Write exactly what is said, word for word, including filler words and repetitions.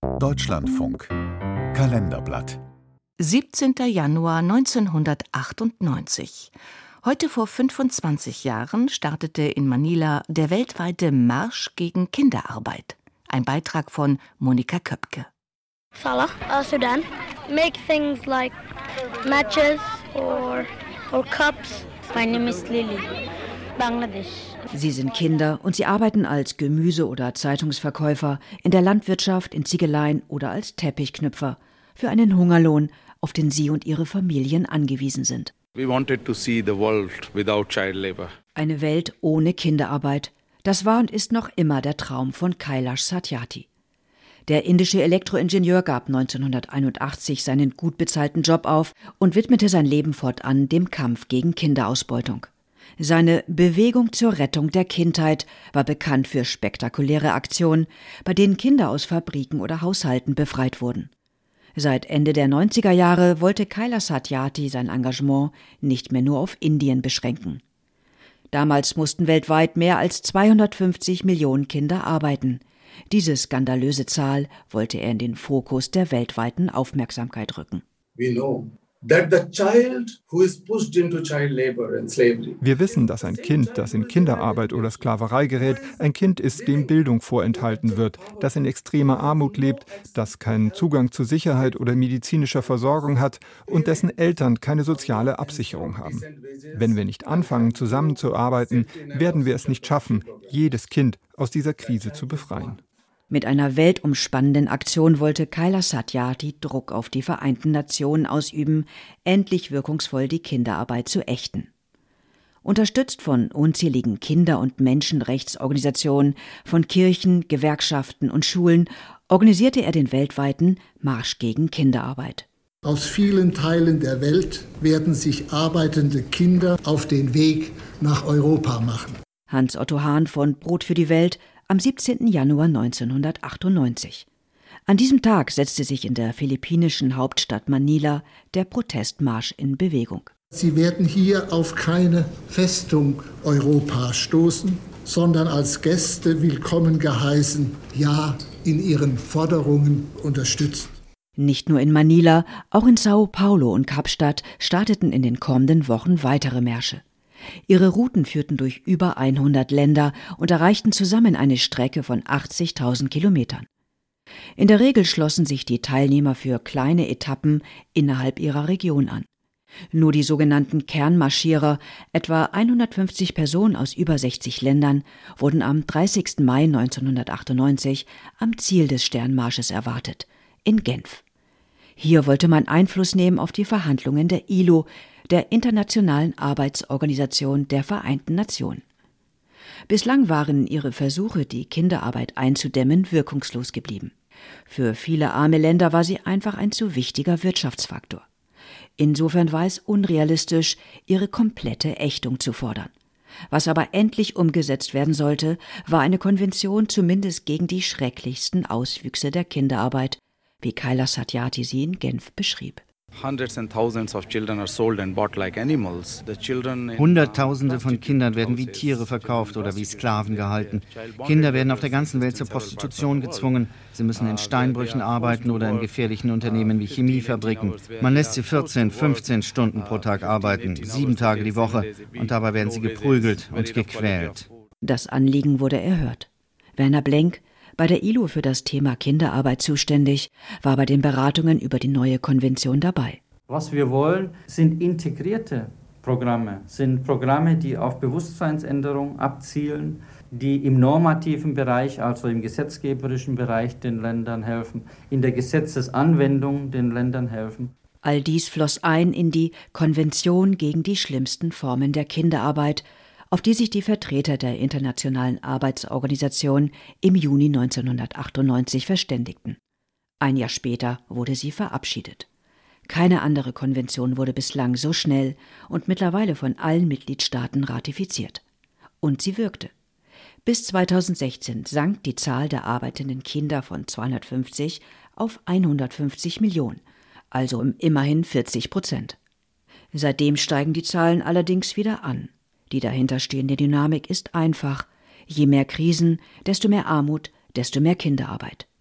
Deutschlandfunk Kalenderblatt siebzehnter Januar neunzehnhundertachtundneunzig. Heute vor fünfundzwanzig Jahren startete in Manila der weltweite Marsch gegen Kinderarbeit. Ein Beitrag von Monika Köpke. Salah, uh, Sudan. Make things like matches or, or cups. My name is Lily, Bangladesh. Sie sind Kinder und sie arbeiten als Gemüse- oder Zeitungsverkäufer, in der Landwirtschaft, in Ziegeleien oder als Teppichknüpfer für einen Hungerlohn, auf den sie und ihre Familien angewiesen sind. We wanted to see the world without child labor. Eine Welt ohne Kinderarbeit. Das war und ist noch immer der Traum von Kailash Satyarthi. Der indische Elektroingenieur gab neunzehnhunderteinundachtzig seinen gut bezahlten Job auf und widmete sein Leben fortan dem Kampf gegen Kinderausbeutung. Seine Bewegung zur Rettung der Kindheit war bekannt für spektakuläre Aktionen, bei denen Kinder aus Fabriken oder Haushalten befreit wurden. Seit Ende der neunziger Jahre wollte Kailash Satyarthi sein Engagement nicht mehr nur auf Indien beschränken. Damals mussten weltweit mehr als zweihundertfünfzig Millionen Kinder arbeiten. Diese skandalöse Zahl wollte er in den Fokus der weltweiten Aufmerksamkeit rücken. We know that the child who is pushed into child labor and slavery. Wir wissen, dass ein Kind, das in Kinderarbeit oder Sklaverei gerät, ein Kind ist, dem Bildung vorenthalten wird, das in extremer Armut lebt, das keinen Zugang zu Sicherheit oder medizinischer Versorgung hat und dessen Eltern keine soziale Absicherung haben. Wenn wir nicht anfangen, zusammenzuarbeiten, werden wir es nicht schaffen, jedes Kind aus dieser Krise zu befreien. Mit einer weltumspannenden Aktion wollte Kailash Satyarthi Druck auf die Vereinten Nationen ausüben, endlich wirkungsvoll die Kinderarbeit zu ächten. Unterstützt von unzähligen Kinder- und Menschenrechtsorganisationen, von Kirchen, Gewerkschaften und Schulen organisierte er den weltweiten Marsch gegen Kinderarbeit. Aus vielen Teilen der Welt werden sich arbeitende Kinder auf den Weg nach Europa machen. Hans-Otto Hahn von Brot für die Welt am siebzehnten Januar neunzehnhundertachtundneunzig. An diesem Tag setzte sich in der philippinischen Hauptstadt Manila der Protestmarsch in Bewegung. Sie werden hier auf keine Festung Europa stoßen, sondern als Gäste willkommen geheißen, ja, in ihren Forderungen unterstützt. Nicht nur in Manila, auch in Sao Paulo und Kapstadt starteten in den kommenden Wochen weitere Märsche. Ihre Routen führten durch über hundert Länder und erreichten zusammen eine Strecke von achtzigtausend Kilometern. In der Regel schlossen sich die Teilnehmer für kleine Etappen innerhalb ihrer Region an. Nur die sogenannten Kernmarschierer, etwa hundertfünfzig Personen aus über sechzig Ländern, wurden am dreißigsten Mai neunzehnhundertachtundneunzig am Ziel des Sternmarsches erwartet, in Genf. Hier wollte man Einfluss nehmen auf die Verhandlungen der I L O, der Internationalen Arbeitsorganisation der Vereinten Nationen. Bislang waren ihre Versuche, die Kinderarbeit einzudämmen, wirkungslos geblieben. Für viele arme Länder war sie einfach ein zu wichtiger Wirtschaftsfaktor. Insofern war es unrealistisch, ihre komplette Ächtung zu fordern. Was aber endlich umgesetzt werden sollte, war eine Konvention zumindest gegen die schrecklichsten Auswüchse der Kinderarbeit, wie Kailash Satyarthi sie in Genf beschrieb. Hunderttausende von Kindern werden wie Tiere verkauft oder wie Sklaven gehalten. Kinder werden auf der ganzen Welt zur Prostitution gezwungen. Sie müssen in Steinbrüchen arbeiten oder in gefährlichen Unternehmen wie Chemiefabriken. Man lässt sie vierzehn, fünfzehn Stunden pro Tag arbeiten, sieben Tage die Woche. Und dabei werden sie geprügelt und gequält. Das Anliegen wurde erhört. Werner Blenk, bei der I L O für das Thema Kinderarbeit zuständig, war bei den Beratungen über die neue Konvention dabei. Was wir wollen, sind integrierte Programme, sind Programme, die auf Bewusstseinsänderung abzielen, die im normativen Bereich, also im gesetzgeberischen Bereich den Ländern helfen, in der Gesetzesanwendung den Ländern helfen. All dies floss ein in die Konvention gegen die schlimmsten Formen der Kinderarbeit, auf die sich die Vertreter der Internationalen Arbeitsorganisation im Juni neunzehnhundertachtundneunzig verständigten. Ein Jahr später wurde sie verabschiedet. Keine andere Konvention wurde bislang so schnell und mittlerweile von allen Mitgliedstaaten ratifiziert. Und sie wirkte. Bis zweitausendsechzehn sank die Zahl der arbeitenden Kinder von zweihundertfünfzig auf hundertfünfzig Millionen, also um immerhin vierzig Prozent. Seitdem steigen die Zahlen allerdings wieder an. Die dahinterstehende Dynamik ist einfach. Je mehr Krisen, desto mehr Armut, desto mehr Kinderarbeit.